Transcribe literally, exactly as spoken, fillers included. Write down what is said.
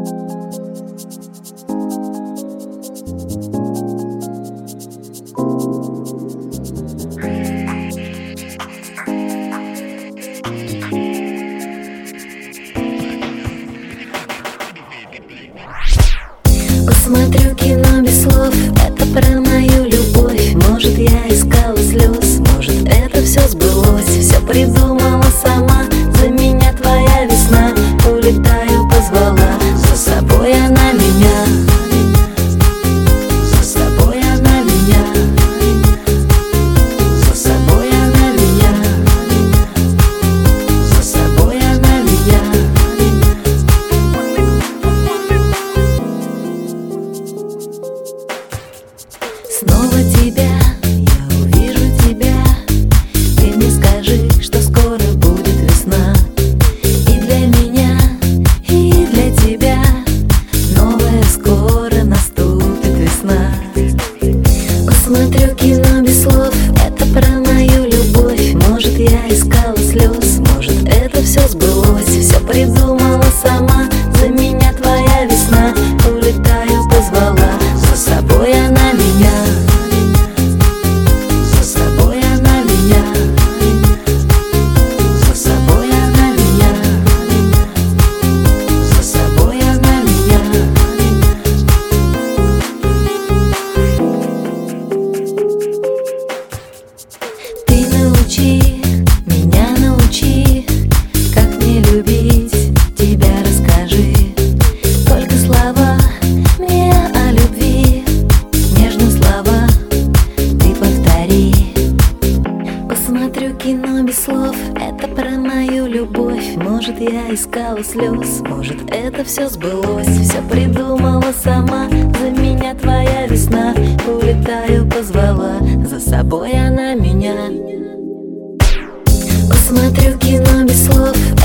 Посмотрю кино без слов, это про мою любовь. Может, я искала слез, может, это все сбылось. Все придумала сама, за меня твоя весна. Улетаю, позвала, за собой она меня. За собой она меня. За собой она меня. За собой она меня. Снова тебя, я увижу тебя. Ты мне скажи, что скоро будет весна. И для меня, и для тебя новая скоро наступит весна. Посмотрю кино без слов, это про мою любовь. Может, я искала слез, может, это все сбылось. Все придумала сама, за меня твоя весна. Улетаю, позвала, за собой она меня. Меня научи, как мне любить тебя, расскажи. Только слова мне о любви, нежные слова ты повтори. Посмотрю кино без слов, это про мою любовь. Может, я искала слез, может, это все сбылось. Все придумала сама, за меня твоя весна. Улетаю, позвала, за собой она меня. Посмотрю кино без слов.